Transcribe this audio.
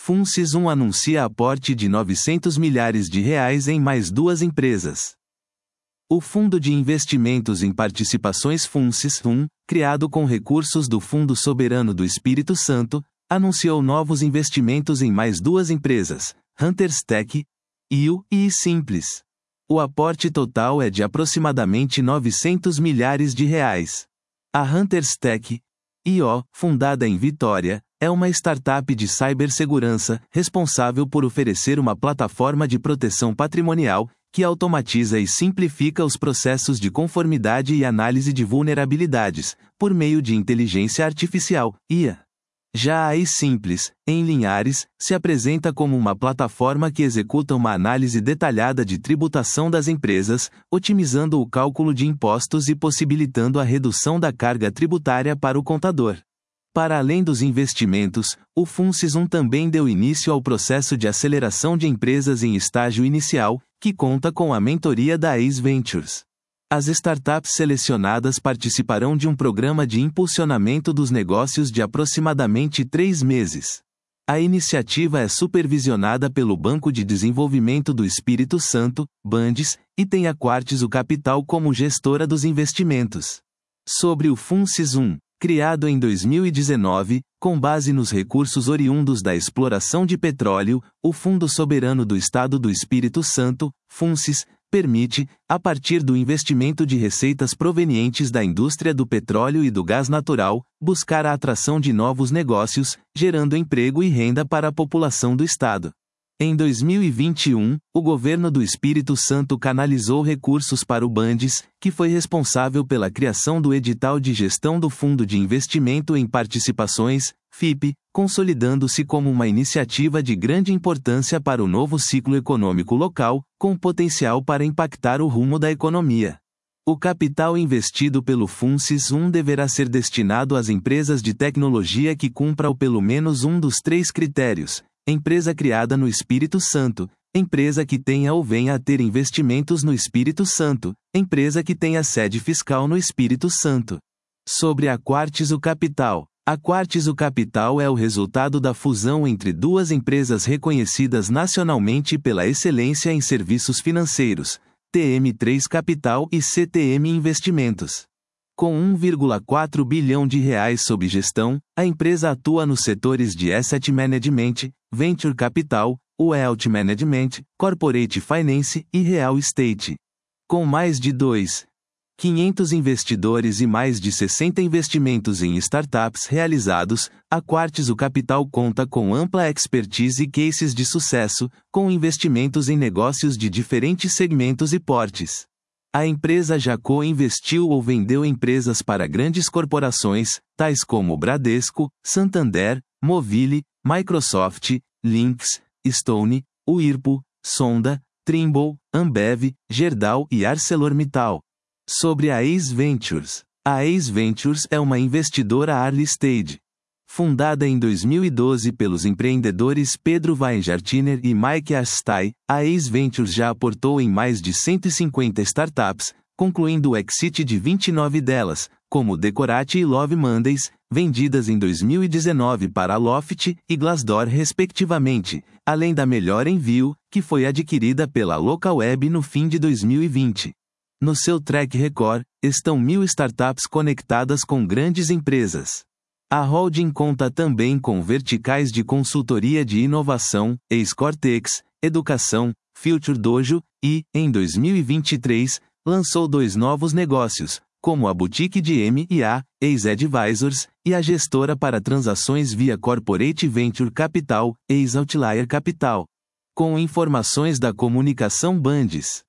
FUNCES 1 anuncia aporte de R$900 milhares em mais duas empresas. O Fundo de Investimentos em Participações FUNCES 1, criado com recursos do Fundo Soberano do Espírito Santo, anunciou novos investimentos em mais duas empresas, Hunters Tech, IO e Simples. O aporte total é de aproximadamente R$900 milhares. A Hunters Tech, IO, fundada em Vitória, é uma startup de cibersegurança responsável por oferecer uma plataforma de proteção patrimonial que automatiza e simplifica os processos de conformidade e análise de vulnerabilidades, por meio de inteligência artificial, IA. Já a Simples, em Linhares, se apresenta como uma plataforma que executa uma análise detalhada de tributação das empresas, otimizando o cálculo de impostos e possibilitando a redução da carga tributária para o contador. Para além dos investimentos, o FUNCES 1 também deu início ao processo de aceleração de empresas em estágio inicial, que conta com a mentoria da ACE Ventures. As startups selecionadas participarão de um programa de impulsionamento dos negócios de aproximadamente 3 meses. A iniciativa é supervisionada pelo Banco de Desenvolvimento do Espírito Santo, BANDES, e tem a Quartz Capital como gestora dos investimentos. Sobre o FUNCES 1, criado em 2019, com base nos recursos oriundos da exploração de petróleo, o Fundo Soberano do Estado do Espírito Santo, FUNCES, permite, a partir do investimento de receitas provenientes da indústria do petróleo e do gás natural, buscar a atração de novos negócios, gerando emprego e renda para a população do Estado. Em 2021, o governo do Espírito Santo canalizou recursos para o BANDES, que foi responsável pela criação do edital de gestão do Fundo de Investimento em Participações, FIP, consolidando-se como uma iniciativa de grande importância para o novo ciclo econômico local, com potencial para impactar o rumo da economia. O capital investido pelo FUNCES 1 deverá ser destinado às empresas de tecnologia que cumpram pelo menos um dos 3 critérios: empresa criada no Espírito Santo, empresa que tenha ou venha a ter investimentos no Espírito Santo, empresa que tenha sede fiscal no Espírito Santo. Sobre a Quartz Capital. A Quartz Capital é o resultado da fusão entre duas empresas reconhecidas nacionalmente pela excelência em serviços financeiros, TM3 Capital e CTM Investimentos. Com R$1,4 bilhão sob gestão, a empresa atua nos setores de Asset Management, Venture Capital, Wealth Management, Corporate Finance e Real Estate. Com mais de 2.500 investidores e mais de 60 investimentos em startups realizados, a Quartz Capital conta com ampla expertise e cases de sucesso, com investimentos em negócios de diferentes segmentos e portes. A empresa já co-investiu ou vendeu empresas para grandes corporações, tais como Bradesco, Santander, Movile, Microsoft, Lynx, Stone, Whirlpool, Sonda, Trimble, Ambev, Gerdau e ArcelorMittal. Sobre a ACE Ventures. A ACE Ventures é uma investidora early stage. Fundada em 2012 pelos empreendedores Pedro Weingartner e Mike Astai, a ACE Ventures já aportou em mais de 150 startups, concluindo o exit de 29 delas, como Decorate e Love Mondays, vendidas em 2019 para a Loft e Glassdoor respectivamente, além da Melhor Envio, que foi adquirida pela Localweb no fim de 2020. No seu track record, estão 1.000 startups conectadas com grandes empresas. A holding conta também com verticais de consultoria de inovação, Cortex, educação, Future Dojo, e, em 2023, lançou 2 novos negócios, como a boutique de M&A, ACE Advisors, e a gestora para transações via Corporate Venture Capital, ACE Outlier Capital. Com informações da Comunicação BANDES.